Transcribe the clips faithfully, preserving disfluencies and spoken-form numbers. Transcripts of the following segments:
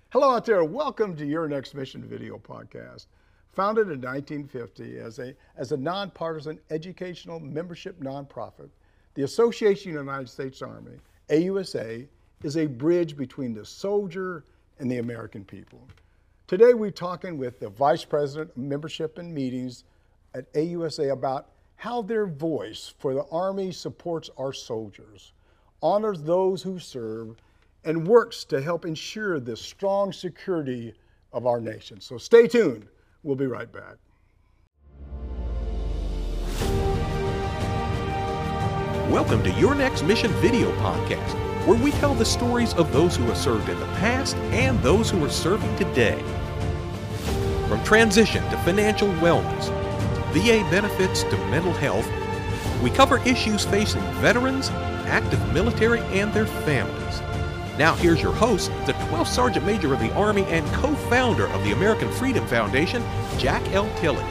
Hello out there. Welcome to Your Next Mission video podcast. Founded in nineteen fifty as a, as a nonpartisan educational membership nonprofit, the Association of the United States Army, A U S A, is a bridge between the soldier and the American people. Today we're talking with the Vice President of Membership and Meetings at A U S A about how their voice for the Army supports our soldiers, honors those who serve, and works to help ensure the strong security of our nation. So stay tuned. We'll be right back. Welcome to Your Next Mission video podcast, where we tell the stories of those who have served in the past and those who are serving today. From transition to financial wellness, V A benefits to mental health, we cover issues facing veterans, active military, and their families. Now here's your host, the twelfth Sergeant Major of the Army and co-founder of the American Freedom Foundation, Jack L. Tilley.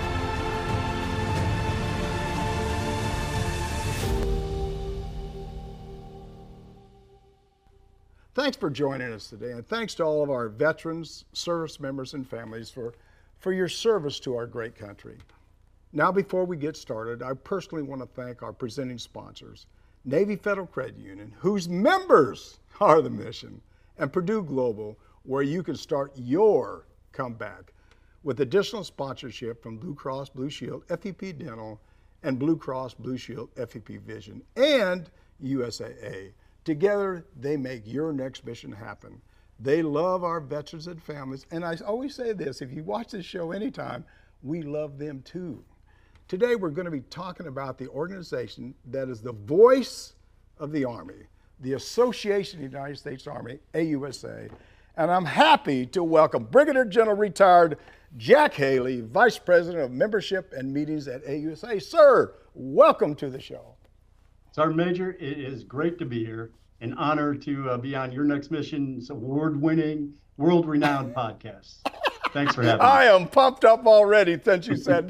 Thanks for joining us today, and thanks to all of our veterans, service members, and families for, for your service to our great country. Now, before we get started, I personally want to thank our presenting sponsors, Navy Federal Credit Union, whose members are the mission, and Purdue Global, where you can start your comeback with additional sponsorship from Blue Cross Blue Shield F E P Dental and Blue Cross Blue Shield F E P Vision and U S A A. Together, they make your next mission happen. They love our veterans and families, and I always say this, if you watch this show anytime, we love them too. Today, we're going to be talking about the organization that is the voice of the Army, the Association of the United States Army, A U S A, and I'm happy to welcome Brigadier General Retired Jack Haley, Vice President of Membership and Meetings at A U S A. Sir, welcome to the show. Sergeant Major, it is great to be here. An honor to uh, be on Your Next Mission's award-winning, world-renowned podcast. Thanks for having me. I am pumped up already since you said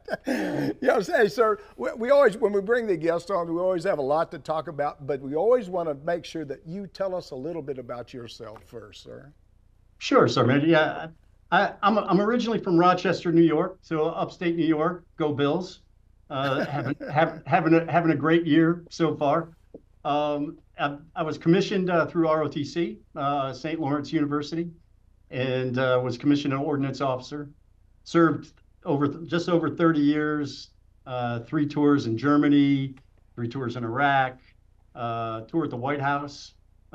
that. Yes, hey, sir, we, we always, when we bring the guests on, we always have a lot to talk about, but we always want to make sure that you tell us a little bit about yourself first, sir. Sure, sir, man. Yeah, I, I'm, I'm originally from Rochester, New York, so upstate New York. Go Bills. Uh, having, have, having, a, having a great year so far. Um, I, I was commissioned uh, through R O T C, uh, Saint Lawrence University, and uh, was commissioned an ordnance officer. Served over just over thirty years, uh, three tours in Germany, three tours in Iraq, uh, tour at the White House,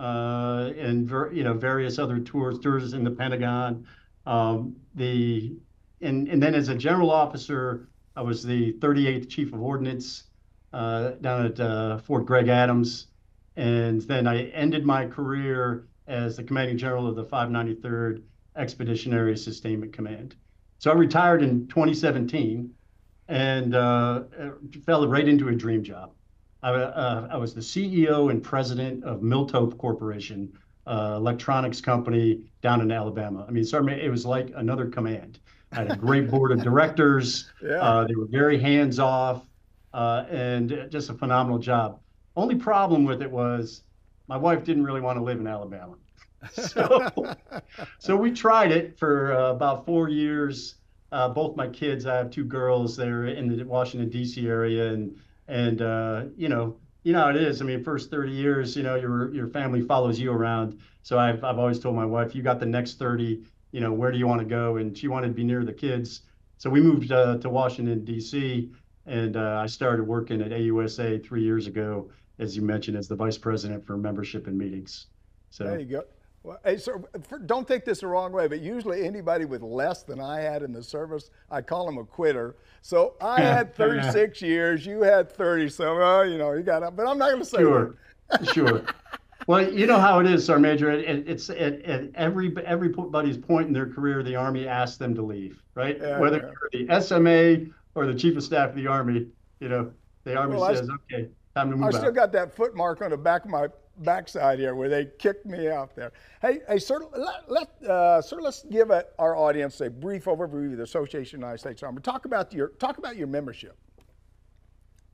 uh, and ver- you know various other tours, tours in the Pentagon. Um, the and and then as a general officer, I was the thirty-eighth Chief of Ordnance uh, down at uh, Fort Gregg Adams, and then I ended my career as the Commanding General of the five ninety-third Expeditionary Sustainment Command. So I retired in twenty seventeen and uh, fell right into a dream job. I, uh, I was the C E O and president of Miltope Corporation, uh, electronics company down in Alabama. I mean, sorry, it was like another command. I had a great board of directors. Yeah. Uh, they were very hands-off uh, and just a phenomenal job. Only problem with it was my wife didn't really want to live in Alabama. So, so we tried it for uh, about four years. Uh, both my kids, I have two girls, they're in the Washington, D C area. And, and uh, you know, you know how it is. I mean, first thirty years, you know, your your family follows you around. So I've, I've always told my wife, you got the next thirty, you know, where do you want to go? And she wanted to be near the kids. So we moved uh, to Washington, D C, and uh, I started working at A U S A three years ago, as you mentioned, as the Vice President for Membership and Meetings. So there you go. Well, hey, so for, don't take this the wrong way, but usually anybody with less than I had in the service, I call them a quitter. So I had thirty-six years, you had thirty, so well, you know, you got up, but I'm not going to say sure. that. Sure. Well, you know how it is, Sergeant Major. It, it, it's at, at every everybody's point in their career, the Army asks them to leave, right? Yeah, Whether yeah. you're the S M A or the Chief of Staff of the Army, you know, the Army well, says, I, okay, time to move I out. still got that foot mark on the back of my backside here where they kicked me out there. Hey, hey, sir, let, let, uh, sir, let's give a, our audience a brief overview of the Association of the United States Army. Talk about your talk about your membership.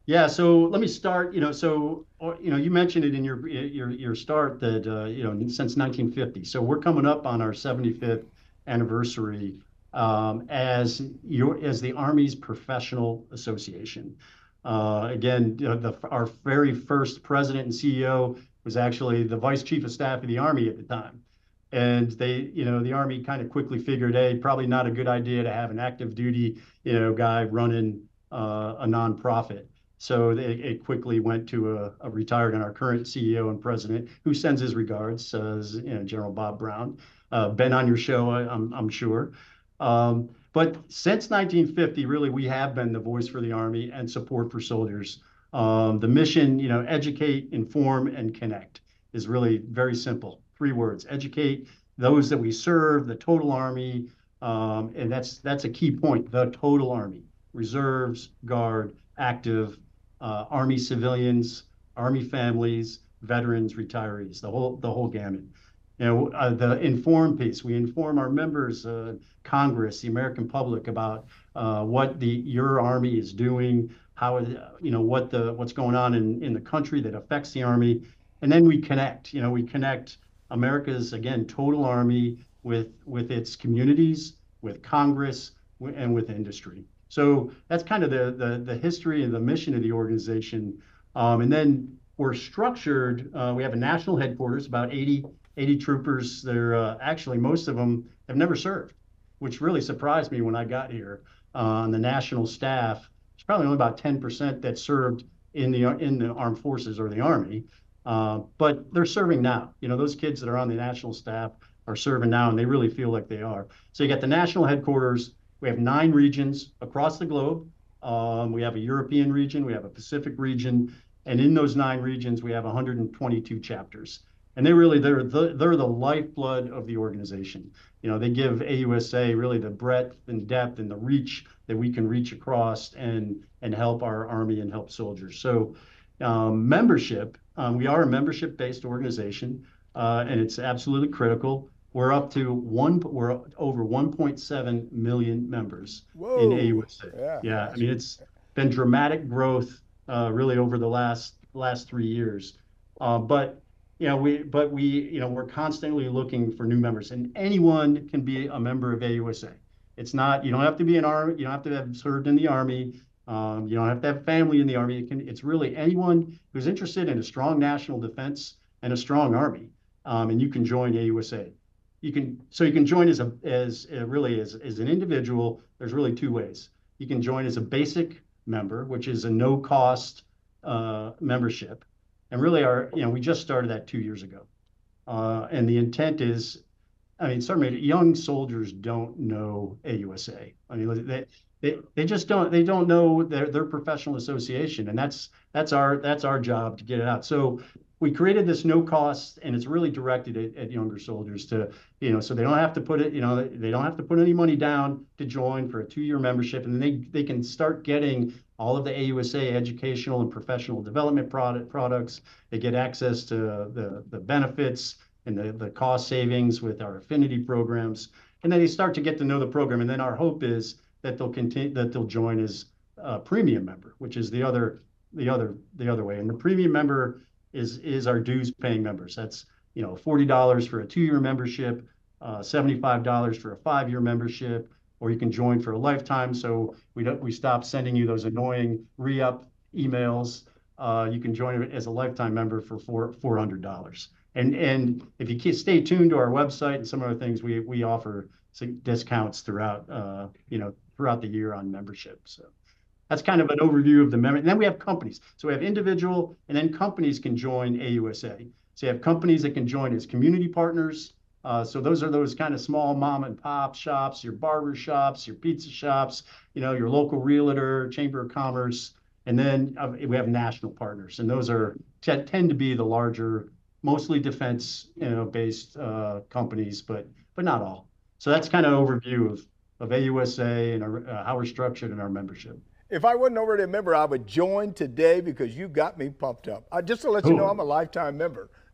Yeah, so let me start, you know, so, or, you know, you mentioned it in your your your start that uh, you know, since nineteen fifty. So we're coming up on our seventy-fifth anniversary um, as your as the Army's professional association. Uh, again, you know, the, our very first president and C E O was actually the vice chief of staff of the Army at the time. And they, you know, the Army kind of quickly figured, hey, probably not a good idea to have an active duty, you know, guy running uh, a nonprofit. So it, it quickly went to a, a retired and our current C E O and president, who sends his regards, uh, you know, General Bob Brown. Uh, been on your show, I, I'm, I'm sure. Um, but since nineteen fifty, really, we have been the voice for the Army and support for soldiers. Um, the mission, you know, educate, inform, and connect is really very simple. Three words: educate those that we serve, the total Army, um, and that's that's a key point. The total Army, reserves, guard, active, uh, Army civilians, Army families, veterans, retirees, the whole the whole gamut. You know, uh, the inform piece. We inform our members, uh, Congress, the American public about uh, what the your Army is doing, how you know what the what's going on in in the country that affects the Army, and then we connect. You know, we connect America's again total Army with with its communities, with Congress, and with industry. So that's kind of the the, the history and the mission of the organization. Um, and then we're structured. Uh, we have a national headquarters, about eighty, eighty troopers. They're uh, actually most of them have never served, which really surprised me when I got here. Uh, on the national staff, there's probably only about ten percent that served in the in the armed forces or the Army. Uh, but they're serving now. You know, those kids that are on the national staff are serving now, and they really feel like they are. So you got the national headquarters. We have nine regions across the globe. Um, we have a European region, we have a Pacific region, and in those nine regions, we have one hundred twenty-two chapters. And they really, they're the, they're the lifeblood of the organization. You know, they give A U S A really the breadth and depth and the reach that we can reach across and, and help our Army and help soldiers. So um, membership, um, we are a membership-based organization, uh, and it's absolutely critical. We're up to one, we're over one point seven million members Whoa. in A U S A. Yeah, yeah I mean, it's been dramatic growth uh, really over the last last three years. Uh, but you know, we but we you know we're constantly looking for new members, and anyone can be a member of A U S A. It's not you don't have to be an army, you don't have to have served in the Army, um, you don't have to have family in the Army. It can it's really anyone who's interested in a strong national defense and a strong Army, um, and you can join A U S A. You can so you can join as a as uh, really as as an individual. There's really two ways. You can join as a basic member, which is a no cost uh, membership, and really our you know we just started that two years ago, uh, and the intent is, I mean, certainly young soldiers don't know A U S A. I mean, they they they just don't they don't know their their professional association, and that's that's our that's our job to get it out. So we created this no cost, and it's really directed at, at younger soldiers to, you know, so they don't have to put it, you know, they don't have to put any money down to join for a two-year membership, and then they they can start getting all of the A U S A educational and professional development product products. They get access to the the benefits and the the cost savings with our affinity programs, and then they start to get to know the program. And then our hope is that they'll continue that they'll join as a premium member, which is the other the other the other way. And the premium member is is our dues paying members. That's, you know, forty dollars for a two-year membership, uh, seventy-five dollars for a five-year membership, or you can join for a lifetime. So we don't we stop sending you those annoying re-up emails. Uh, you can join as a lifetime member for four four hundred dollars. And and if you stay tuned to our website and some other things, we we offer discounts throughout uh, you know throughout the year on membership. So that's kind of an overview of the member. And then we have companies. So we have individual, and then companies can join A U S A. So you have companies that can join as community partners. Uh, so those are those kind of small mom and pop shops, your barber shops, your pizza shops, you know, your local realtor, chamber of commerce. And then uh, we have national partners, and those are tend to be the larger, mostly defense, you know, based uh, companies, but but not all. So that's kind of an overview of of A U S A and our, uh, how we're structured in our membership. If I wasn't already a member, I would join today because you got me pumped up. Uh, just to let you know, I'm a lifetime member.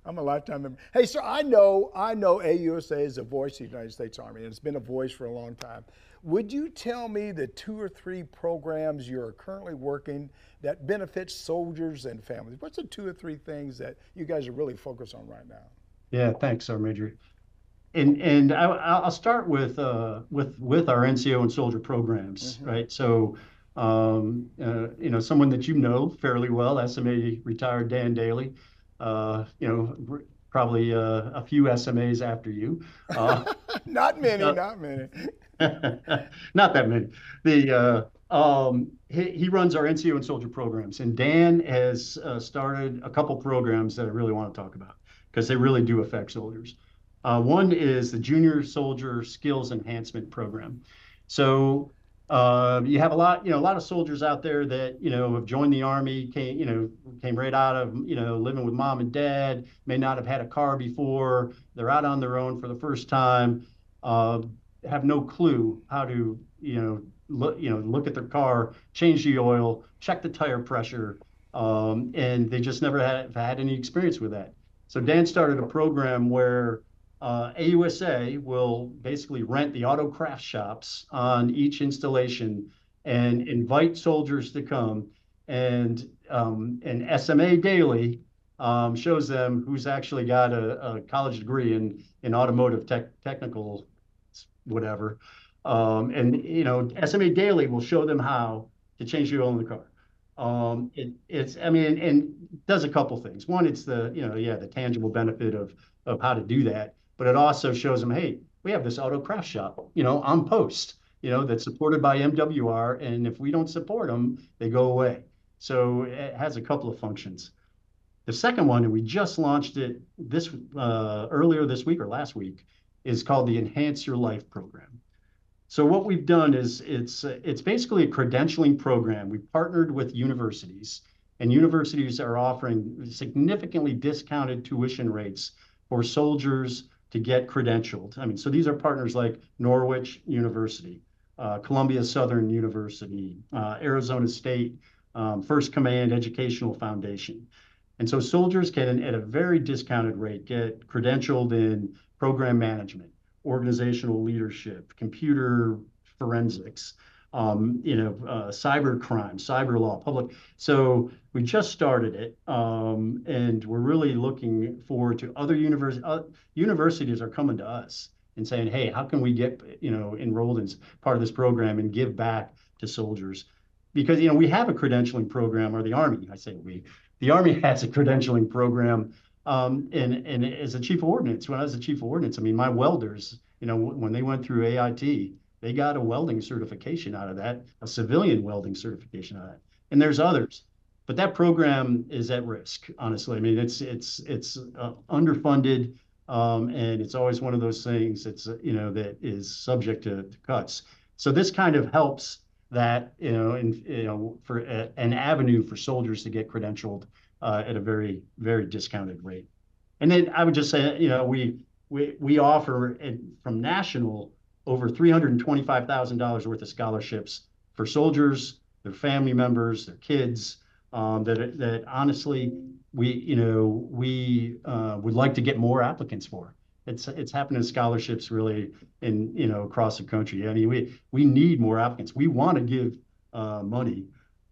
I'm a lifetime member. Hey, sir, I know I know A U S A is a voice of the United States Army, and it's been a voice for a long time. Would you tell me the two or three programs you're currently working that benefit soldiers and families? What's the two or three things that you guys are really focused on right now? Yeah, thanks, Sergeant Major. And and I, I'll start with uh, with with our N C O and soldier programs, mm-hmm. right? So, um, uh, you know, someone that you know fairly well, S M A retired Dan Daly, uh, you know, probably uh, a few S M As after you. Uh, not many, uh, not many. Not that many. The uh, um, he, he runs our N C O and soldier programs, and Dan has uh, started a couple programs that I really want to talk about because they really do affect soldiers. Uh, one is the Junior Soldier Skills Enhancement Program. So uh, you have a lot, you know, a lot of soldiers out there that, you know, have joined the Army, came, you know, came right out of, you know, living with mom and dad, may not have had a car before. They're out on their own for the first time, uh, have no clue how to, you know, look, you know, look at their car, change the oil, check the tire pressure, um, and they just never had, had any experience with that. So Dan started a program where uh, A U S A will basically rent the auto craft shops on each installation and invite soldiers to come. And um, and S M A Daily um, shows them who's actually got a, a college degree in in automotive tech, technical whatever. Um, and you know, S M A Daily will show them how to change the oil in the car. Um, it, it's, I mean, and does a couple things. One, it's the, you know, yeah, the tangible benefit of, of how to do that, but it also shows them, hey, we have this auto craft shop, you know, on post, you know, that's supported by M W R. And if we don't support them, they go away. So it has a couple of functions. The second one, and we just launched it this, uh, earlier this week or last week, is called the Enhance Your Life program. So what we've done is it's it's basically a credentialing program. We've partnered with universities, and universities are offering significantly discounted tuition rates for soldiers to get credentialed. I mean, so these are partners like Norwich University, uh, Columbia Southern University, uh, Arizona State, um, First Command Educational Foundation. And so soldiers can, at a very discounted rate, get credentialed in program management, organizational leadership, computer forensics, um, you know, uh, cyber crime, cyber law, public. So we just started it, um, and we're really looking forward to other universities. Uh, universities are coming to us and saying, hey, how can we get, you know, enrolled in part of this program and give back to soldiers? Because, you know, we have a credentialing program, or the Army, I say we, the Army has a credentialing program. Um, and, and as a chief of ordnance, when I was a chief of ordnance, I mean, my welders, you know, when they went through A I T, they got a welding certification out of that, a civilian welding certification out of that. And there's others, but that program is at risk, honestly. I mean, it's it's it's uh, underfunded, um, and it's always one of those things that's, uh, you know, that is subject to, to cuts. So this kind of helps that, you know, in, you know, for a, an avenue for soldiers to get credentialed Uh, at a very, very discounted rate. And then I would just say, you know, we we we offer it, from national, over three hundred twenty-five thousand dollars worth of scholarships for soldiers, their family members, their kids, um, that that honestly, we, you know, we uh, would like to get more applicants for. It's it's happening scholarships really in, you know, across the country. I mean, we we need more applicants. We want to give uh, money.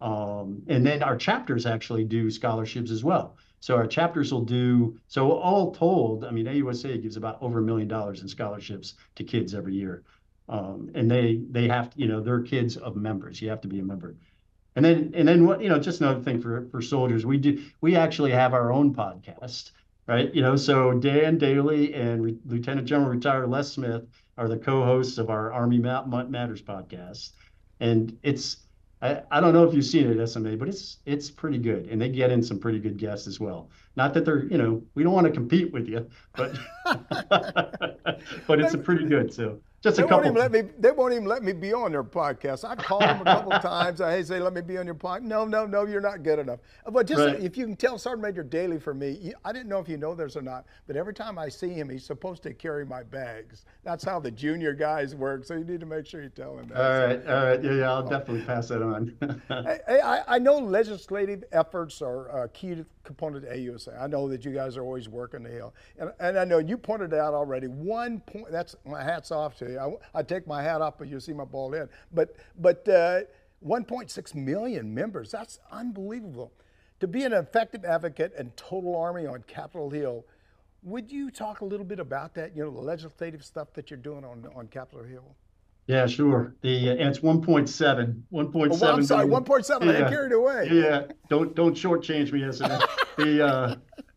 Um, and then our chapters actually do scholarships as well. So our chapters will do, so all told, I mean, A U S A gives about over a million dollars in scholarships to kids every year. Um, and they they have to, you know, they're kids of members. You have to be a member. And then, and then what, you know, just another thing for, for soldiers, we do, we actually have our own podcast, right? You know, so Dan Daly and Re- Lieutenant General Retired Les Smith are the co-hosts of our Army Matters podcast. And it's, I, I don't know if you've seen it at S M A, but it's it's pretty good, and they get in some pretty good guests as well. Not that they're, you know, we don't want to compete with you, but but it's a pretty good. So just They a won't couple. even let me. They won't even let me be on their podcast. I called them a couple of times. I hey, say, let me be on your podcast. No, no, no, you're not good enough. But just Right. if you can tell Sergeant Major Daly for me, you, I didn't know if you know this or not, but every time I see him, he's supposed to carry my bags. That's how the junior guys work. So you need to make sure you tell him that. All right, all right, yeah, yeah, I'll definitely pass that on. Hey, I, I know legislative efforts are a key component to A U S A. I know that you guys are always working the Hill. And, and I know you pointed out already, one point, that's, my hat's off to you. I, I take my hat off, but you see my bald head. But, but uh, one point six million members, that's unbelievable. To be an effective advocate and total army on Capitol Hill, would you talk a little bit about that, you know, the legislative stuff that you're doing on, on Capitol Hill? Yeah, sure. The and it's one point seven, one point seven. Oh, well, I'm sorry, one point seven. I got carried away. Yeah, don't don't shortchange me as a, the. Uh,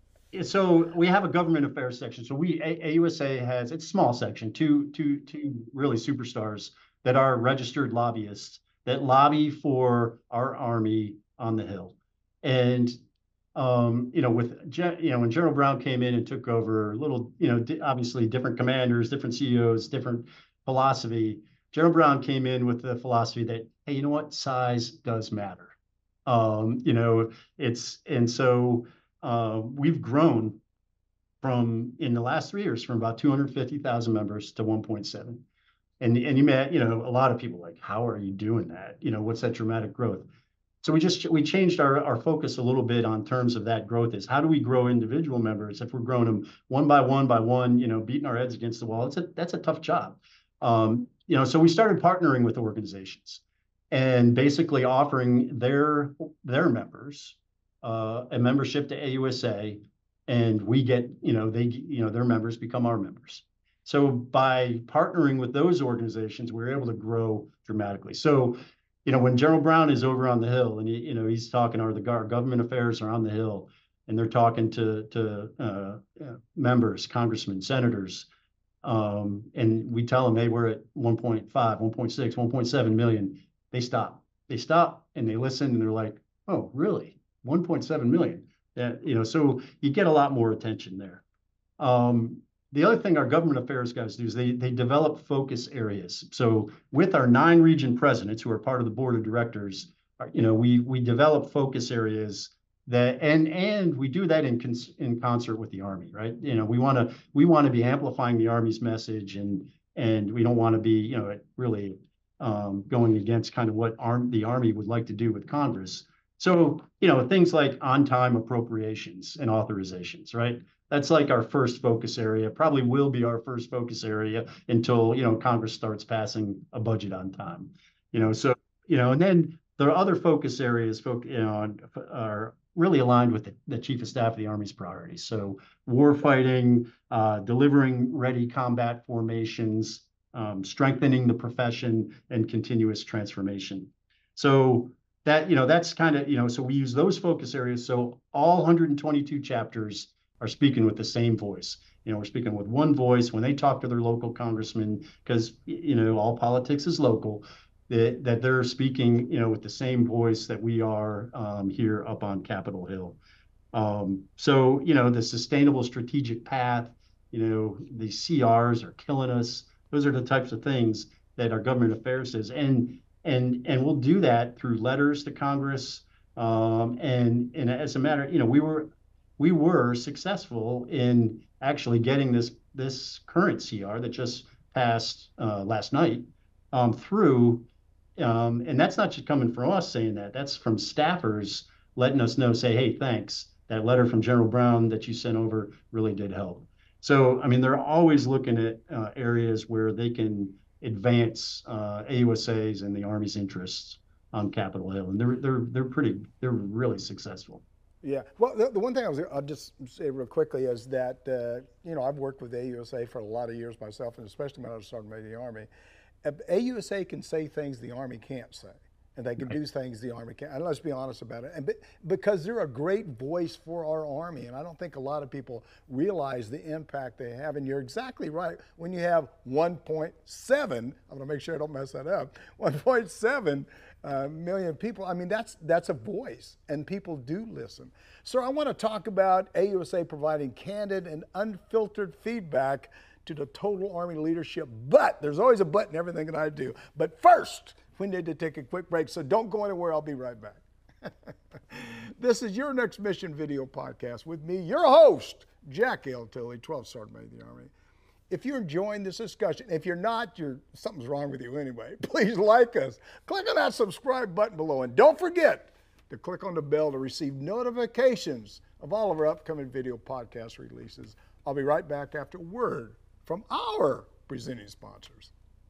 so we have a government affairs section. So we A U S A has it's a small section, two two two really superstars that are registered lobbyists that lobby for our Army on the Hill, and um, you know, with you know when General Brown came in and took over, a little you know obviously different commanders, different C E Os, different philosophy. General Brown came in with the philosophy that, hey, you know what, size does matter. Um, you know, it's and so uh, we've grown from in the last three years from about two hundred fifty thousand members to one point seven. And and you met, you know, a lot of people like, how are you doing that? You know, what's that dramatic growth? So we just we changed our, our focus a little bit on terms of that growth is how do we grow individual members? If we're growing them one by one by one, you know, beating our heads against the wall, it's a that's a tough job. Um, you know, so we started partnering with organizations and basically offering their their members uh, a membership to A U S A, and we get, you know, they, you know, their members become our members. So by partnering with those organizations, we're able to grow dramatically. So, you know, when General Brown is over on the Hill, and he, you know, he's talking, or the government affairs are on the Hill, and they're talking to to uh, members, congressmen, senators. Um, and we tell them, hey, we're at one point five, one point six, one point seven million. They stop. They stop and they listen and they're like, oh, really? one point seven million. That, you know, so you get a lot more attention there. Um, the other thing our government affairs guys do is they they develop focus areas. So with our nine region presidents who are part of the board of directors, you know, we we develop focus areas that and and we do that in cons, in concert with the Army, right? You know, we want to we want to be amplifying the Army's message, and and we don't want to be, you know, really um, going against kind of what arm, the Army would like to do with Congress. So, you know, things like on-time appropriations and authorizations, right? That's like our first focus area, probably will be our first focus area until, you know, Congress starts passing a budget on time. You know, so, you know, and then there are other focus areas, you know, are really aligned with the, the Chief of Staff of the Army's priorities. So war fighting, uh, delivering ready combat formations, um, strengthening the profession, and continuous transformation. So that, you know, that's kind of, you know, so we use those focus areas. So all one hundred twenty-two chapters are speaking with the same voice. You know, we're speaking with one voice when they talk to their local congressman, because, you know, all politics is local. That, that they're speaking, you know, with the same voice that we are um, here up on Capitol Hill. Um, so, you know, the sustainable strategic path, you know, the C Rs are killing us. Those are the types of things that our government affairs is. And and and we'll do that through letters to Congress. Um, and and as a matter, you know, we were we were successful in actually getting this this current C R that just passed uh, last night um, through. Um, and that's not just coming from us saying that, that's from staffers letting us know, say, hey, thanks. That letter from General Brown that you sent over really did help. So, I mean, they're always looking at uh, areas where they can advance uh, A U S A's and the Army's interests on Capitol Hill. And they're, they're, they're pretty, they're really successful. Yeah. Well, the, the one thing I was, I'll just say real quickly is that, uh, you know, I've worked with A U S A for a lot of years myself, and especially when I was Sergeant Major of the Army. A U S A can say things the Army can't say, and they can do things the Army can't. And let's be honest about it. And because they're a great voice for our Army, and I don't think a lot of people realize the impact they have. And you're exactly right. When you have one point seven, I'm going to make sure I don't mess that up, one point seven uh, million people, I mean, that's that's a voice, and people do listen. So I want to talk about A U S A providing candid and unfiltered feedback to the Total Army Leadership. But there's always a but in everything that I do. But first, we need to take a quick break, so don't go anywhere. I'll be right back. This is Your Next Mission video podcast with me, your host, Jack L. Tilley, twelfth Sergeant Major of the Army. If you're enjoying this discussion, if you're not, you're, something's wrong with you anyway. Please like us. Click on that subscribe button below. And don't forget to click on the bell to receive notifications of all of our upcoming video podcast releases. I'll be right back after word from our presenting sponsors.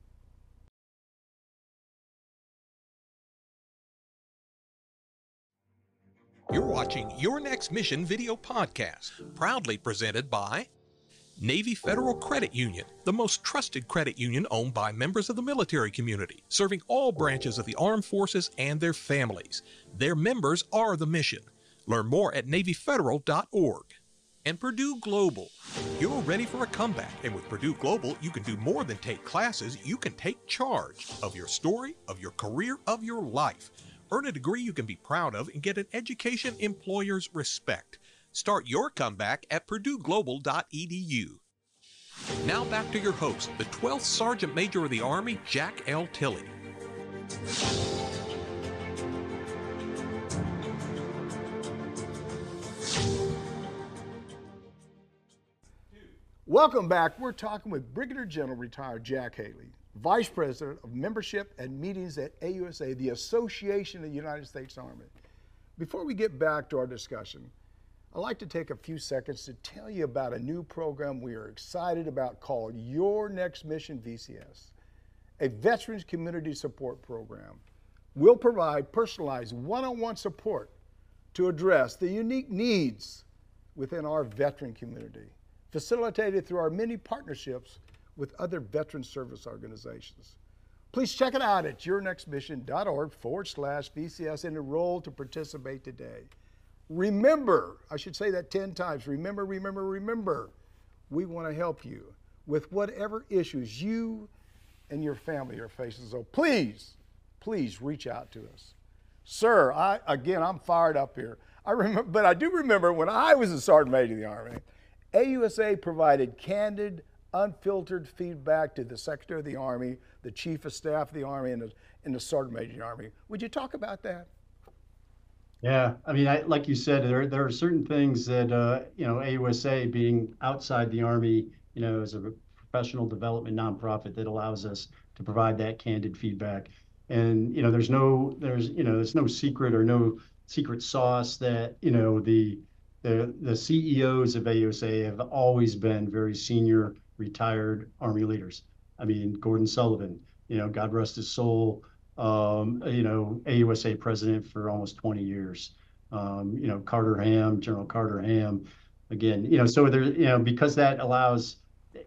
You're watching Your Next Mission video podcast, proudly presented by Navy Federal Credit Union, the most trusted credit union owned by members of the military community, serving all branches of the armed forces and their families. Their members are the mission. Learn more at navy federal dot org. And Purdue Global. You're ready for a comeback, and with Purdue Global, you can do more than take classes. You can take charge of your story, of your career, of your life. Earn a degree you can be proud of and get an education employers respect. Start your comeback at purdue global dot e d u. Now back to your host, the twelfth Sergeant Major of the Army, Jack L. Tilley. Welcome back. We're talking with Brigadier General retired Jack Haley, Vice President of Membership and Meetings at A U S A, the Association of the United States Army. Before we get back to our discussion, I'd like to take a few seconds to tell you about a new program we are excited about called Your Next Mission V C S, a Veterans Community Support Program. We'll provide personalized one-on-one support to address the unique needs within our veteran community, facilitated through our many partnerships with other veteran service organizations. Please check it out at yournextmission.org forward slash VCS and enroll to participate today. Remember, I should say that ten times, remember, remember, remember, we want to help you with whatever issues you and your family are facing. So please, please reach out to us. Sir, I, again, I'm fired up here. I remember, but I do remember when I was a Sergeant Major of the Army, A U S A provided candid, unfiltered feedback to the Secretary of the Army, the Chief of Staff of the Army, and the, and the Sergeant Major of the Army. Would you talk about that? Yeah, I mean, I, like you said, there there are certain things that uh, you know, A U S A being outside the Army, you know, as a professional development nonprofit that allows us to provide that candid feedback. And you know, there's no there's you know there's no secret or no secret sauce that you know the the the C E Os of A U S A have always been very senior retired Army leaders. I mean, Gordon Sullivan, you know, God rest his soul. Um, you know, A U S A president for almost twenty years. Um, you know, Carter Ham, General Carter Ham, again, you know, so there, you know, because that allows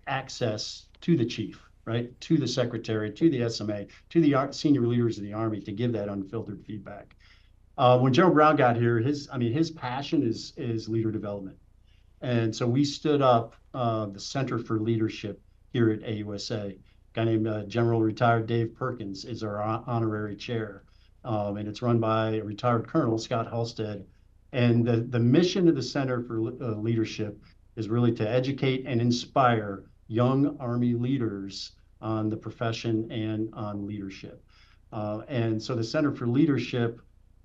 access to the chief, right, to the secretary, to the S M A, to the senior leaders of the Army to give that unfiltered feedback. Uh, when General Brown got here, his, I mean, his passion is is leader development, and so we stood up uh, the Center for Leadership here at A U S A. Guy named uh, General Retired Dave Perkins is our honorary chair, um, and it's run by a retired Colonel Scott Halstead. And the, the mission of the Center for uh, Leadership is really to educate and inspire young Army leaders on the profession and on leadership. Uh, and so the Center for Leadership,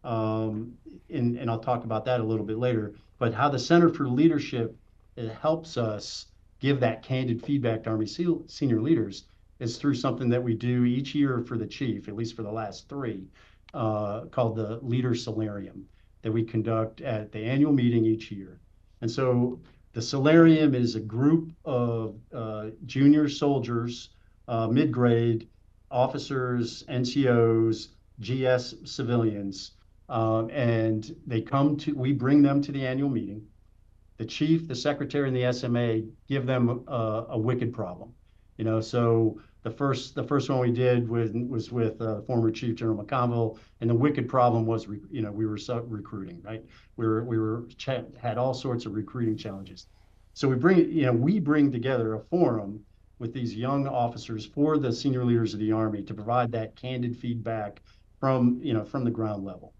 um, and, and I'll talk about that a little bit later, but how the Center for Leadership, it helps us give that candid feedback to Army senior leaders is through something that we do each year for the chief, at least for the last three, uh, called the Leader Solarium that we conduct at the annual meeting each year. And so the Solarium is a group of uh, junior soldiers, uh, mid-grade, officers, N C Os, G S civilians, um, and they come to, we bring them to the annual meeting. The chief, the secretary, and the S M A give them a, a wicked problem. You know, so the first the first one we did with, was with uh, former Chief General McConville, and the wicked problem was, you know, we were recruiting, right? We were we were had all sorts of recruiting challenges. So we bring, you know, we bring together a forum with these young officers for the senior leaders of the Army to provide that candid feedback from, you know, from the ground level,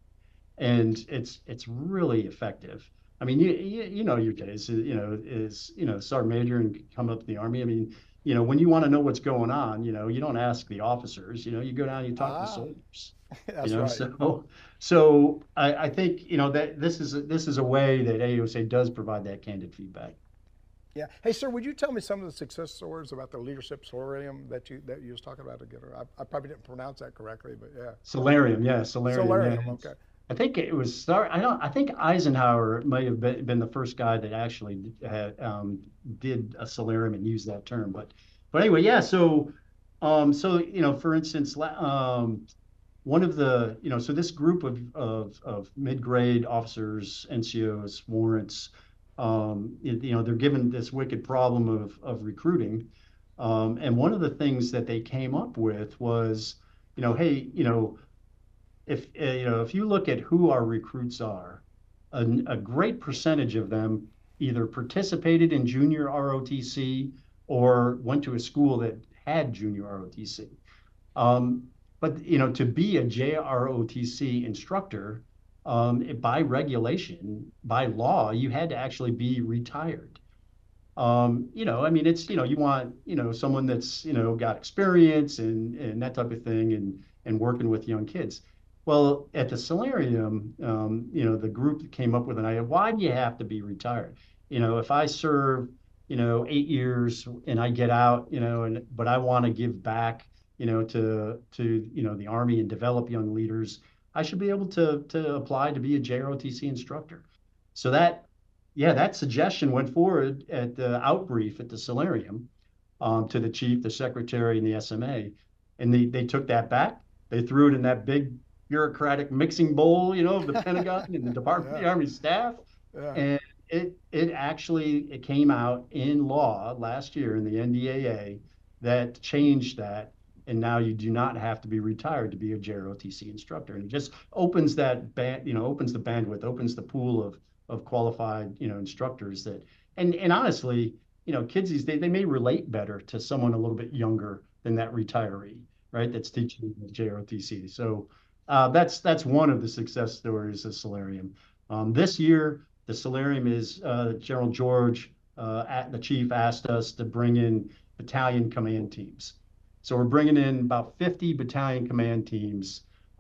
and it's it's really effective. I mean, you you, you know your case, you know, is you know sergeant major and come up to the Army. I mean, you know, when you want to know what's going on, you know, you don't ask the officers, you know, you go down and you talk to the Ah, soldiers. You that's know, right. so so I, I think, you know, that this is a, this is a way that A U S A does provide that candid feedback. Yeah. Hey, sir, would you tell me some of the success stories about the leadership solarium that you that you was talking about again? I, I probably didn't pronounce that correctly, but yeah. Solarium, yeah, Solarium, yeah. Solarium. It's, Okay. I think it was start. I don't. I think Eisenhower may have been, been the first guy that actually had um, did a solarium and used that term. But but anyway, yeah. So um, so you know, for instance, um, one of the you know, so this group of of, of mid-grade officers, N C Os, warrants, um, you know, they're given this wicked problem of of recruiting, um, and one of the things that they came up with was, you know, hey, you know if uh, you know if you look at who our recruits are, a, a great percentage of them either participated in junior R O T C or went to a school that had junior R O T C. Um, but you know, to be a J R O T C instructor, um, by regulation, by law, you had to actually be retired. Um, you know, I mean, it's, you know, you want, you know, someone that's, you know, got experience and and that type of thing, and and working with young kids. Well, at the Solarium, um, you know, the group came up with an idea. Why do you have to be retired? You know, if I serve, you know, eight years and I get out, you know, and but I want to give back, you know, to to you know the Army and develop young leaders, I should be able to to apply to be a J R O T C instructor. So that yeah, that suggestion went forward at the outbrief at the Solarium, um, to the chief, the secretary, and the S M A, and they they took that back. They threw it in that big bureaucratic mixing bowl, you know, of the Pentagon and the Department of Yeah. the Army staff, Yeah. and it it actually it came out in law last year in the N D A A that changed that, and now you do not have to be retired to be a J R O T C instructor, and it just opens that band, you know, opens the bandwidth, opens the pool of of qualified, you know, instructors that, and and honestly, you know, kids these days they may relate better to someone a little bit younger than that retiree, right? That's teaching the J R O T C. So uh, that's that's one of the success stories of Solarium. Um, this year, the Solarium is uh, General George, uh, at the chief asked us to bring in battalion command teams. So we're bringing in about fifty battalion command teams.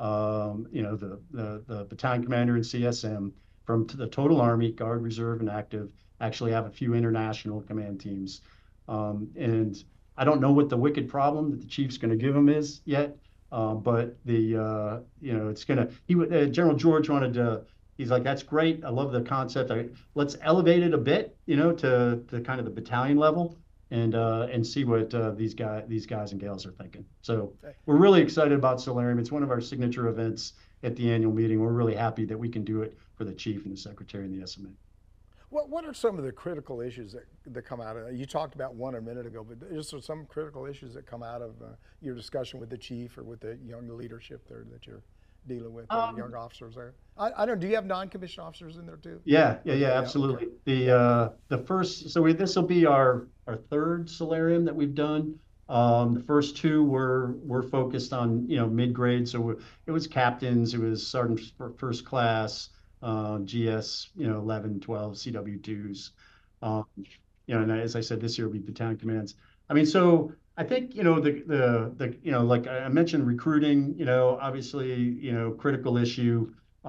Um, you know, the, the the battalion commander in C S M from the total Army, Guard, Reserve, and Active. Actually have a few international command teams. Um, and I don't know what the wicked problem that the chief's going to give them is yet, uh, but the uh, you know it's going to. He uh, General George wanted to. He's like, that's great. I love the concept. I, let's elevate it a bit, you know, to to kind of the battalion level, and uh, and see what uh, these guys these guys and gals are thinking. So we're really excited about Solarium. It's one of our signature events at the annual meeting. We're really happy that we can do it for the chief and the secretary and the S M A. What What are some of the critical issues that that come out of it? You talked about one a minute ago, but is there some critical issues that come out of uh, your discussion with the chief or with the young leadership there that you're dealing with, uh, Um, young officers there? I, I don't. Do you have non-commissioned officers in there too? Yeah, yeah, yeah, Okay, yeah, absolutely. okay. The uh the first, so we, this will be our our third Solarium that we've done. Um, the first two were were focused on, you know, mid-grade, so we- it was captains, it was sergeant f- first class, uh, G S, you know, eleven, twelve, C W twos. Um, you know, and as I said, this year will be battalion commands. I mean, so I think, you know, the the the you know, like I mentioned, recruiting, you know, obviously, you know, critical issue.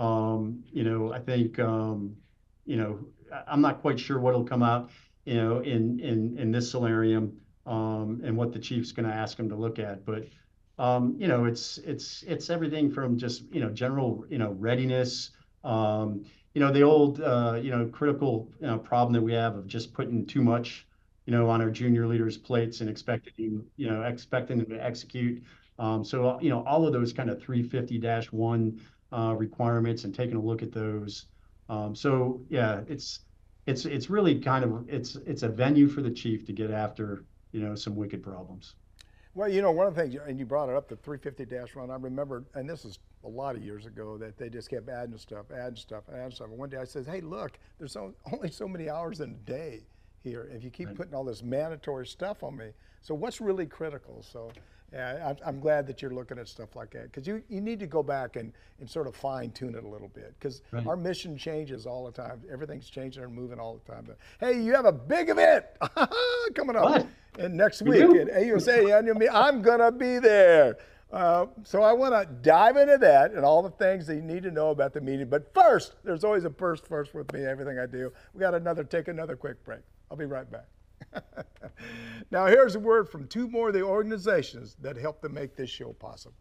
Um, you know, I think, um, you know, I- I'm not quite sure what'll come out, you know, in in in this Solarium, um, and what the chief's going to ask him to look at. But um, you know, it's it's it's everything from just, you know, general, you know, readiness. Um, you know, the old, uh, you know, critical, you know, problem that we have of just putting too much, you know, on our junior leaders' plates and expecting, you know, expecting them to execute. Um, so, you know, all of those kind of three fifty dash one uh, requirements and taking a look at those. Um, so yeah, it's it's it's really kind of it's it's a venue for the chief to get after, you know, some wicked problems. Well, you know, one of the things, and you brought it up, the three fifty dash one. I remember, and this is a lot of years ago, that they just kept adding stuff, adding stuff, adding stuff. And one day I said, "Hey, look, there's only so many hours in a day. here if you keep right. putting all this mandatory stuff on me. So what's really critical? So yeah, I'm glad that you're looking at stuff like that, because you, you need to go back and, and sort of fine tune it a little bit, because right. our mission changes all the time. Everything's changing and moving all the time. But, hey, you have a big event coming up what? and next week at A U S A Annual Meeting. I'm going to be there. Uh, so I want to dive into that and all the things that you need to know about the meeting. But first, there's always a first first with me, everything I do. We got another, take another quick break. I'll be right back. Now here's a word from two more of the organizations that helped to make this show possible.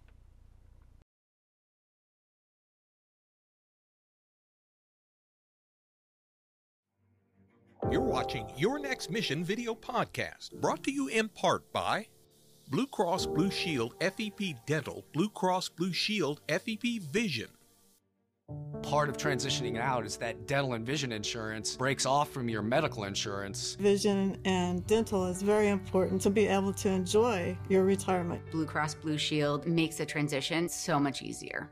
You're watching Your Next Mission video podcast, brought to you in part by Blue Cross Blue Shield F E P Dental, Blue Cross Blue Shield F E P Vision. Part of transitioning out is that dental and vision insurance breaks off from your medical insurance. Vision and dental is very important to be able to enjoy your retirement. Blue Cross Blue Shield makes the transition so much easier.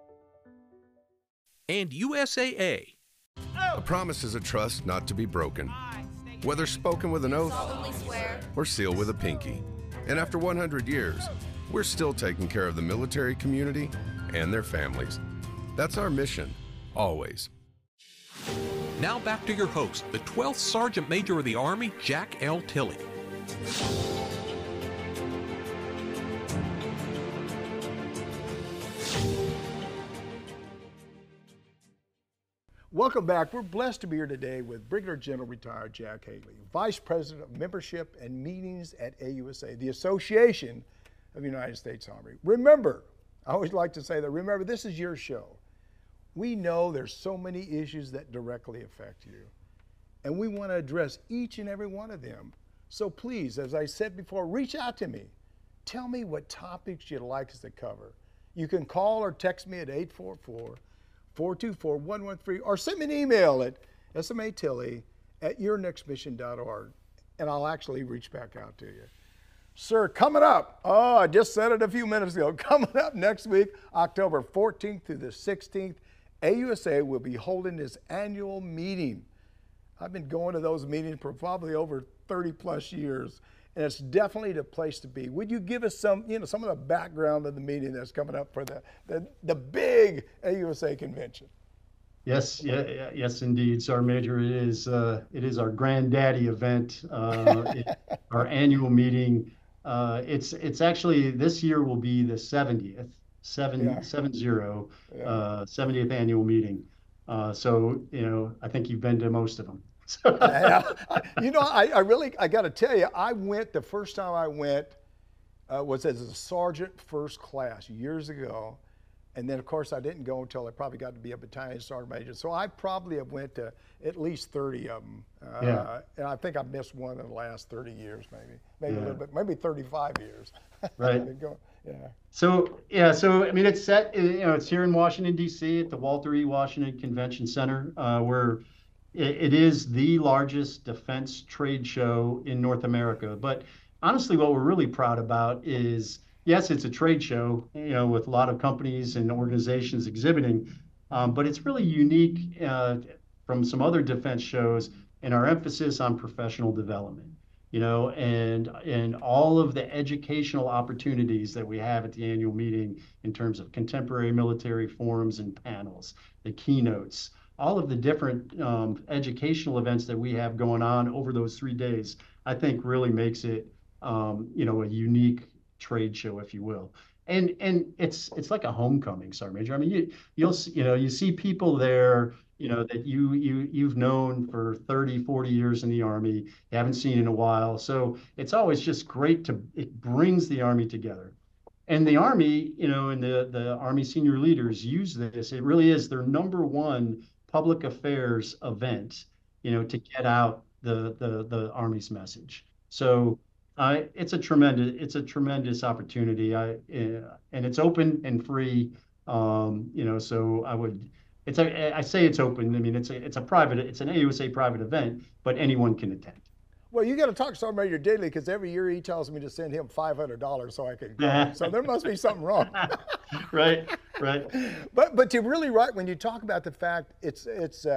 And U S A A. A promise is a trust not to be broken, whether spoken with an oath or sealed with a pinky. And after one hundred years, we're still taking care of the military community and their families. That's our mission, always. Now back to your host, the twelfth Sergeant Major of the Army, Jack L. Tilley. Welcome back. We're blessed to be here today with Brigadier General Retired Jack Haley, Vice President of Membership and Meetings at A U S A, the Association of the United States Army. Remember, I always like to say that, remember, this is your show. We know there's so many issues that directly affect you, and we want to address each and every one of them. So please, as I said before, reach out to me. Tell me what topics you'd like us to cover. You can call or text me at eight four four, four two four, one one three, or send me an email at smatilley at your next mission dot org, and I'll actually reach back out to you. Sir, coming up, oh, I just said it a few minutes ago, coming up next week, October fourteenth through the sixteenth, A U S A will be holding its annual meeting. I've been going to those meetings for probably over thirty plus years, and it's definitely the place to be. Would you give us some, you know, some of the background of the meeting that's coming up for the, the, the big A U S A convention? Yes, yeah, yes, indeed, Sergeant Major. It is, uh, it is our granddaddy event, uh, it, our annual meeting. Uh, it's, it's actually, this year will be the seventieth, seven, yeah. seven zero, yeah. uh, seventieth annual meeting. Uh, so, you know, I think you've been to most of them. yeah, you know, I, I really, I got to tell you, I went, the first time I went uh, was as a sergeant first class years ago. And then, of course, I didn't go until I probably got to be a battalion sergeant major. So I probably have went to at least thirty of them. Uh, yeah. And I think I missed one in the last thirty years, maybe. Maybe yeah. a little bit, maybe thirty-five years. Right. yeah. So, yeah, so, I mean, it's set, you know, it's here in Washington, D C at the Walter E. Washington Convention Center, uh, where it, it is the largest defense trade show in North America. But honestly, what we're really proud about is, yes, it's a trade show, you know, with a lot of companies and organizations exhibiting, um, but it's really unique uh, from some other defense shows in our emphasis on professional development, you know, and and all of the educational opportunities that we have at the annual meeting in terms of contemporary military forums and panels, the keynotes, all of the different um, educational events that we have going on over those three days, I think really makes it, um, you know, a unique trade show, if you will. And and it's it's like a homecoming, Sergeant Major. I mean, you you'll you know you see people there, you know, that you you you've known for thirty, forty years in the Army, you haven't seen in a while. So it's always just great to, it brings the Army together. And the Army, you know, and the the Army senior leaders use this. It really is their number one public affairs event, you know, to get out the the the Army's message. So Uh, it's a tremendous, it's a tremendous opportunity. I uh, and it's open and free. Um, you know, so I would, it's a, I say it's open. I mean, it's a, it's a private, it's an A U S A private event, but anyone can attend. Well, you got to talk to Sergeant Major Daly, because every year he tells me to send him five hundred dollars so I can go. So there must be something wrong. Right, right. But but you're really right when you talk about the fact it's it's uh,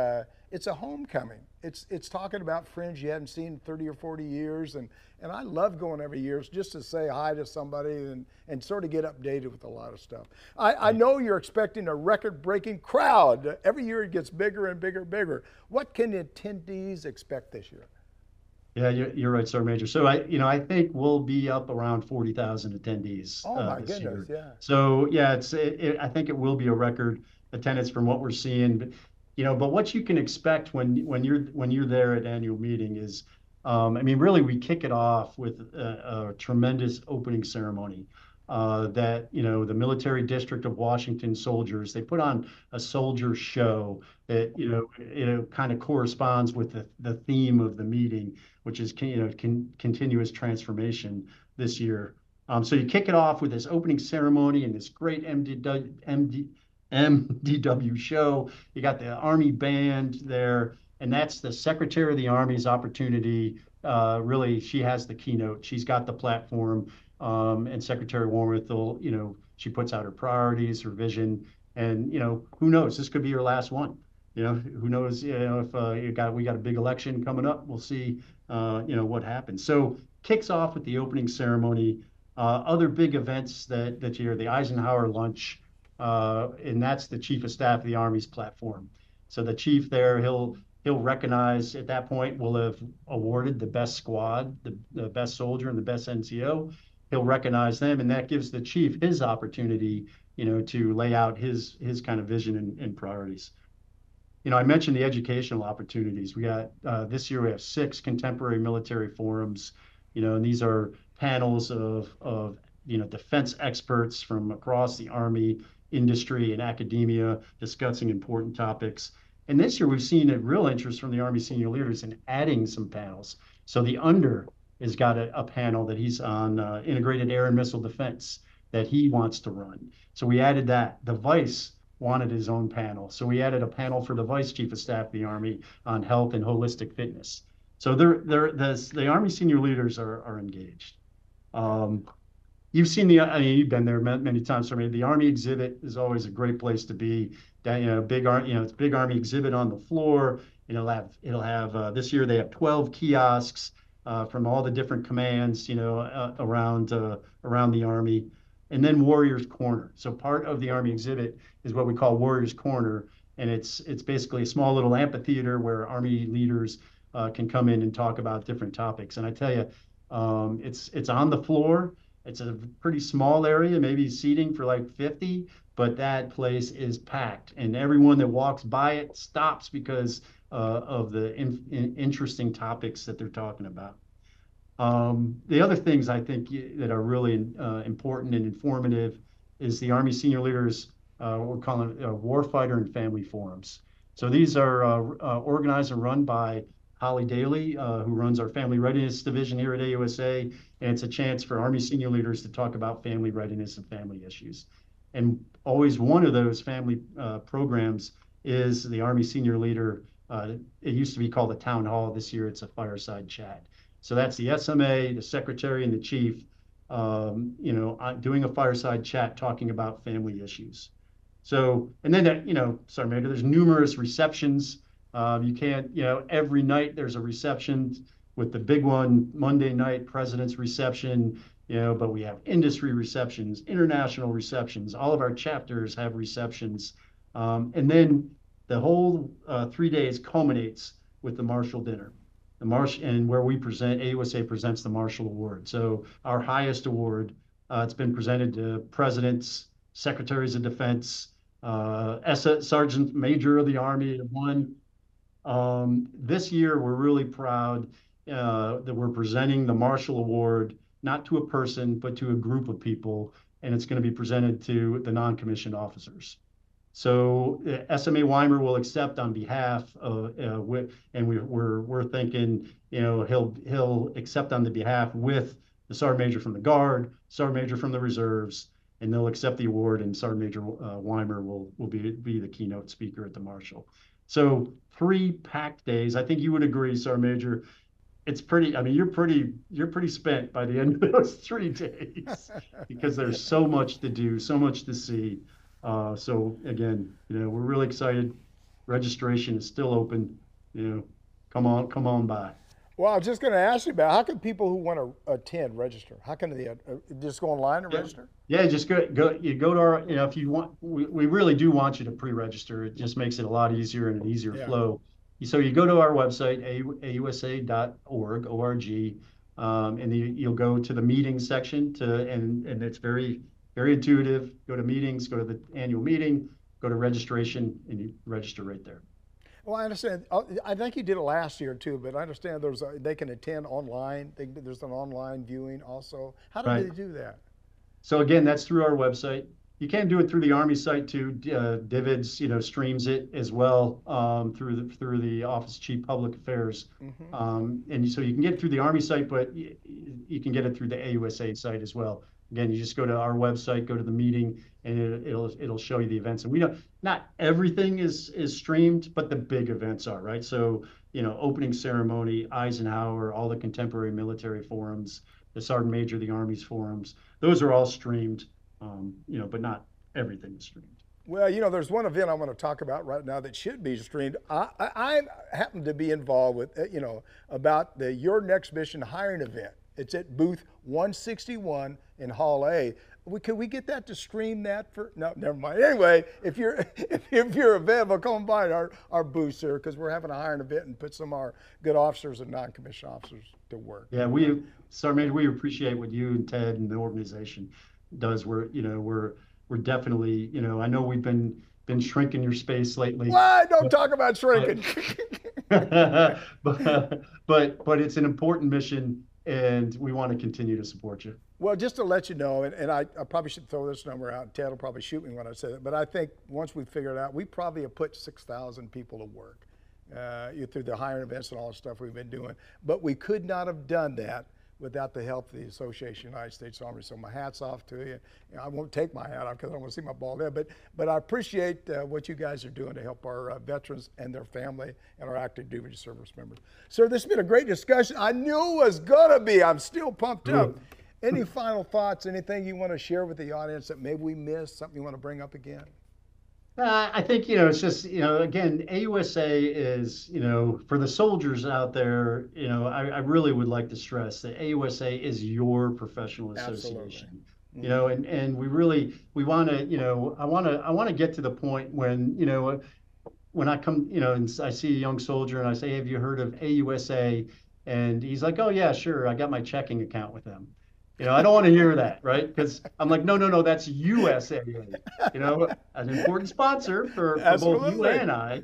it's a homecoming. It's it's talking about friends you haven't seen in thirty or forty years, and and I love going every year just to say hi to somebody and and sort of get updated with a lot of stuff. I, I know you're expecting a record-breaking crowd. Every year it gets bigger and bigger and bigger. What can attendees expect this year? Yeah, you're, you're right, Sergeant Major. So I, you know, I think we'll be up around forty thousand attendees. Oh uh, my this goodness, year. yeah. So yeah, it's, it, it, I think it will be a record attendance from what we're seeing. But, you know, but what you can expect when when you're when you're there at annual meeting is, um, I mean, really, we kick it off with a, a tremendous opening ceremony. Uh, that, you know, the Military District of Washington soldiers, they put on a soldier show that, you know, it kind of corresponds with the, the theme of the meeting, which is, you know, con- continuous transformation this year. Um, so you kick it off with this opening ceremony and this great M D W, M D, M D W show. You got the Army band there, and that's the Secretary of the Army's opportunity. Uh, really, she has the keynote. She's got the platform. Um, and Secretary Warmoth will, you know, she puts out her priorities, her vision, and, you know, who knows? This could be her last one. You know, who knows? You know, if uh, you got we got a big election coming up, we'll see. Uh, you know what happens. So kicks off with the opening ceremony. Uh, other big events that that year, the Eisenhower lunch, uh, and that's the Chief of Staff of the Army's platform. So the chief there, he'll he'll recognize at that point, we'll have awarded the best squad, the, the best soldier, and the best N C O. He'll recognize them, and that gives the chief his opportunity, you know, to lay out his his kind of vision and, and priorities. You know, I mentioned the educational opportunities. We got uh, this year we have six contemporary military forums, you know, and these are panels of of you know defense experts from across the Army, industry, and academia discussing important topics. And this year we've seen a real interest from the Army senior leaders in adding some panels. So the under has got a, a panel that he's on, uh, integrated air and missile defense, that he wants to run. So we added that. The vice wanted his own panel. So we added a panel for the Vice Chief of Staff of the Army on health and holistic fitness. So they're, they're, the, the Army senior leaders are, are engaged. Um, you've seen the, I mean, you've been there many times for me. The Army exhibit is always a great place to be. That, you know, big, you know, it's big Army exhibit on the floor. It'll have, it'll have, uh, this year they have twelve kiosks uh, from all the different commands, you know, uh, around, uh, around the Army. And then Warriors Corner. So part of the Army exhibit is what we call Warriors Corner. And it's, it's basically a small little amphitheater where Army leaders uh, can come in and talk about different topics. And I tell you, um, it's, it's on the floor. It's a pretty small area, maybe seating for like fifty, but that place is packed, and everyone that walks by it stops because uh, of the in, in interesting topics that they're talking about. Um, the other things I think that are really uh, important and informative is the Army senior leaders, uh, we're calling it uh, Warfighter and Family Forums. So these are uh, uh, organized and run by Holly Daly, uh, who runs our Family Readiness Division here at A U S A, and it's a chance for Army senior leaders to talk about family readiness and family issues. And always one of those family uh, programs is the Army senior leader. Uh, it used to be called a town hall. This year it's a fireside chat. So that's the S M A, the secretary, and the chief, um, you know, doing a fireside chat talking about family issues. So, and then, you know, sorry, Major, there's numerous receptions. Um, you can't, you know, every night there's a reception, with the big one Monday night, President's reception, you know, but we have industry receptions, international receptions. All of our chapters have receptions. Um, and then the whole uh, three days culminates with the Marshall Dinner. The Marsh, and where we present, A U S A presents the Marshall Award. So our highest award, uh, it's been presented to presidents, secretaries of defense, uh, S- Sergeant Major of the Army won. Um, this year, we're really proud uh, that we're presenting the Marshall Award, not to a person, but to a group of people, and it's going to be presented to the non-commissioned officers. So uh, S M A Weimer will accept on behalf of, uh, with, and we, we're we're thinking, you know, he'll he'll accept on the behalf with the Sergeant Major from the Guard, Sergeant Major from the Reserves, and they'll accept the award. And Sergeant Major uh, Weimer will will be be the keynote speaker at the Marshall. So three packed days. I think you would agree, Sergeant Major. It's pretty. I mean, you're pretty. You're pretty spent by the end of those three days because there's so much to do, so much to see. Uh, so again, you know, we're really excited. Registration is still open. you know, come on, come on by. Well, I was just going to ask you about how can people who want to attend register? How can they uh, just go online and Yeah. register? Yeah, just go go you go to our, you know, if you want, we, we really do want you to pre-register. It just makes it a lot easier and an easier Yeah. flow. So you go to our website, A U S A dot org, O R G, um, and you, you'll go to the meetings section to, and, and it's very, very intuitive. Go to meetings, go to the annual meeting, go to registration, and you register right there. Well, I understand. uh, I think you did it last year too, but I understand there's a, they can attend online. They, there's an online viewing also. How do Right. they do that? So again, that's through our website. You can do it through the Army site too. Uh, Divids, you know, streams it as well um, through the through the Office of Chief Public Affairs, Mm-hmm. um, and so you can get it through the Army site, but you, you can get it through the A U S A site as well. Again, you just go to our website, go to the meeting, and it, it'll it'll show you the events. And we don't, not everything is is streamed, but the big events are, right. So you know, opening ceremony, Eisenhower, all the contemporary military forums, the Sergeant Major of the Army's forums, those are all streamed. Um, you know, but not everything is streamed. Well, you know, there's one event I want to talk about right now that should be streamed. I, I, I happen to be involved with, uh, you know, about the Your Next Mission hiring event. It's at booth one sixty-one in Hall A. We, could we get that to stream that for? No, never mind. Anyway, if you're if, if you're available, come by our our booth here because we're having a hiring event and put some of our good officers and non-commissioned officers to work. Yeah, we, Sergeant Major, we appreciate what you and Ted and the organization does. We're, you know, we're we're definitely, you know, I know we've been been shrinking your space lately. What? Don't talk about shrinking. but, but but it's an important mission, and we want to continue to support you. Well, just to let you know, and, and I, I probably should throw this number out. Ted will probably shoot me when I say it, but I think once we figure it out, we probably have put six thousand people to work uh, through the hiring events and all the stuff we've been doing. But we could not have done that without the help of the Association of United States Army. So my hat's off to you. You know, I won't take my hat off because I don't want to see my bald head, but, but I appreciate uh, what you guys are doing to help our uh, veterans and their family and our active duty service members. Sir, this has been a great discussion. I knew it was going to be. I'm still pumped up. Any final thoughts, anything you want to share with the audience that maybe we missed, something you want to bring up again? Uh, I think, you know, it's just, you know, again, A U S A is, you know, for the soldiers out there, you know, I, I really would like to stress that A U S A is your professional association. Absolutely. You know, and, and we really, we want to, you know, I want to, I want to get to the point when, you know, when I come, you know, and I see a young soldier and I say, have you heard of A U S A? And he's like, oh yeah, sure. I got my checking account with them. You know, I don't want to hear that, right? Because I'm like, no, no, no, that's U S A, you know, an important sponsor for, for both you and I.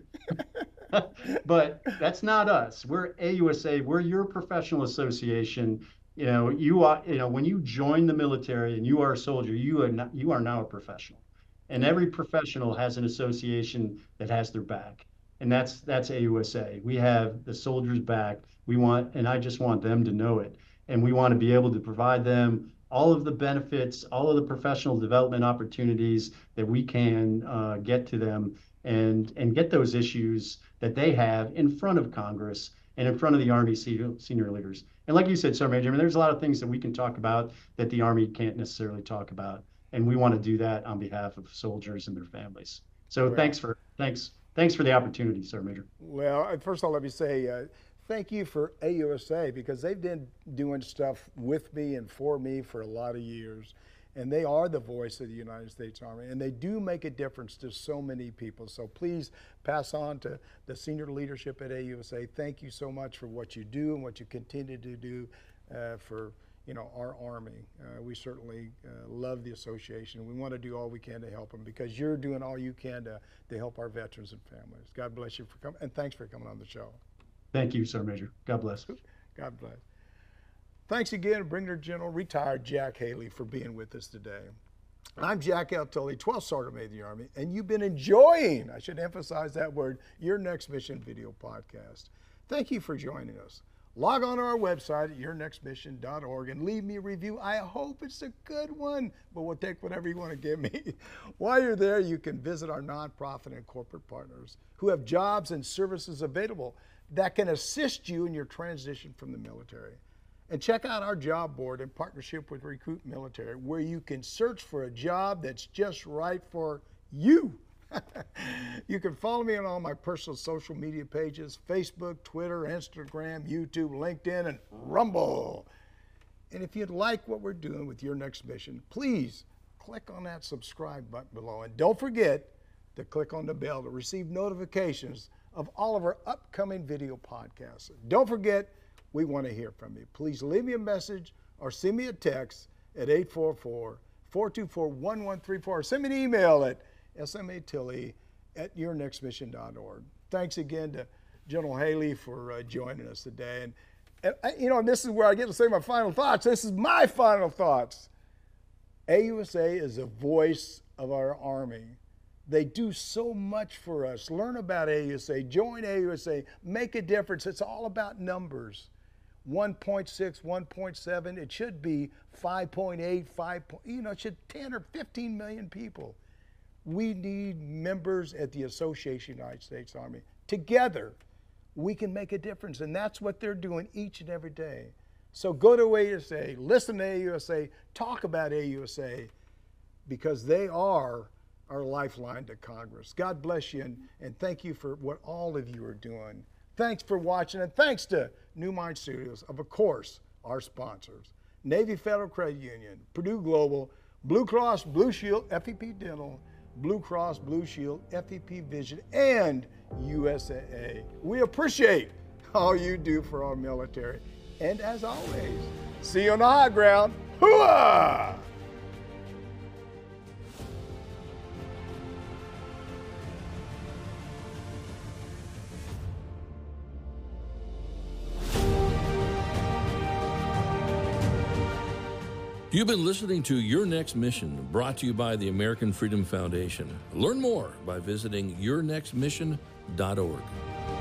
But that's not us. We're A U S A. We're your professional association. You know, you are, you know, when you join the military and you are a soldier, you are not, you are now a professional. And every professional has an association that has their back. And that's that's A U S A. We have the soldiers' back. We want, and I just want them to know it. And we want to be able to provide them all of the benefits, all of the professional development opportunities that we can uh, get to them, and and get those issues that they have in front of Congress and in front of the Army senior, senior leaders. And like you said, Sergeant Major, I mean, there's a lot of things that we can talk about that the Army can't necessarily talk about, and we want to do that on behalf of soldiers and their families. So Well, thanks for thanks thanks for the opportunity, Sergeant Major. Well, first of all, let me say uh, thank you for A U S A because they've been doing stuff with me and for me for a lot of years. And they are the voice of the United States Army, and they do make a difference to so many people. So please pass on to the senior leadership at A U S A. Thank you so much for what you do and what you continue to do uh, for you know our Army. Uh, we certainly uh, love the association. We want to do all we can to help them because you're doing all you can to, to help our veterans and families. God bless you for coming, and thanks for coming on the show. Thank you, Sergeant Major. God bless. God bless. Thanks again, Brigadier General retired Jack Haley, for being with us today. I'm Jack L. Tully, twelfth Sergeant Major of the Army, and you've been enjoying, I should emphasize that word, Your Next Mission video podcast. Thank you for joining us. Log on to our website at your next mission dot org and leave me a review. I hope it's a good one, but we'll take whatever you want to give me. While you're there, you can visit our nonprofit and corporate partners who have jobs and services available that can assist you in your transition from the military. And check out our job board in partnership with Recruit Military, where you can search for a job that's just right for you. You can follow me on all my personal social media pages, Facebook, Twitter, Instagram, YouTube, LinkedIn, and Rumble. And if you'd like what we're doing with Your Next Mission, please click on that subscribe button below. And don't forget to click on the bell to receive notifications of all of our upcoming video podcasts. Don't forget, we want to hear from you. Please leave me a message or send me a text at eight four four, four two four, one one three four. Or send me an email at smatilley at your next mission dot org. Thanks again to General Haley for uh, joining us today. And, and I, you know, this is where I get to say my final thoughts. This is my final thoughts. A U S A is a voice of our Army. They do so much for us. Learn about A U S A, join A U S A, make a difference. It's all about numbers. one point six, one point seven, it should be five point eight, five, you know, it should ten or fifteen million people. We need members at the Association of the United States Army. Together, we can make a difference, and that's what they're doing each and every day. So go to A U S A, listen to A U S A, talk about A U S A, because they are our lifeline to Congress. God bless you, and, and thank you for what all of you are doing. Thanks for watching, and thanks to New Mind Studios, of course, our sponsors, Navy Federal Credit Union, Purdue Global, Blue Cross Blue Shield, F E P Dental, Blue Cross Blue Shield, F E P Vision, and U S A A. We appreciate all you do for our military. And as always, see you on the high ground. Hooah! You've been listening to Your Next Mission, brought to you by the American Freedom Foundation. Learn more by visiting your next mission dot org.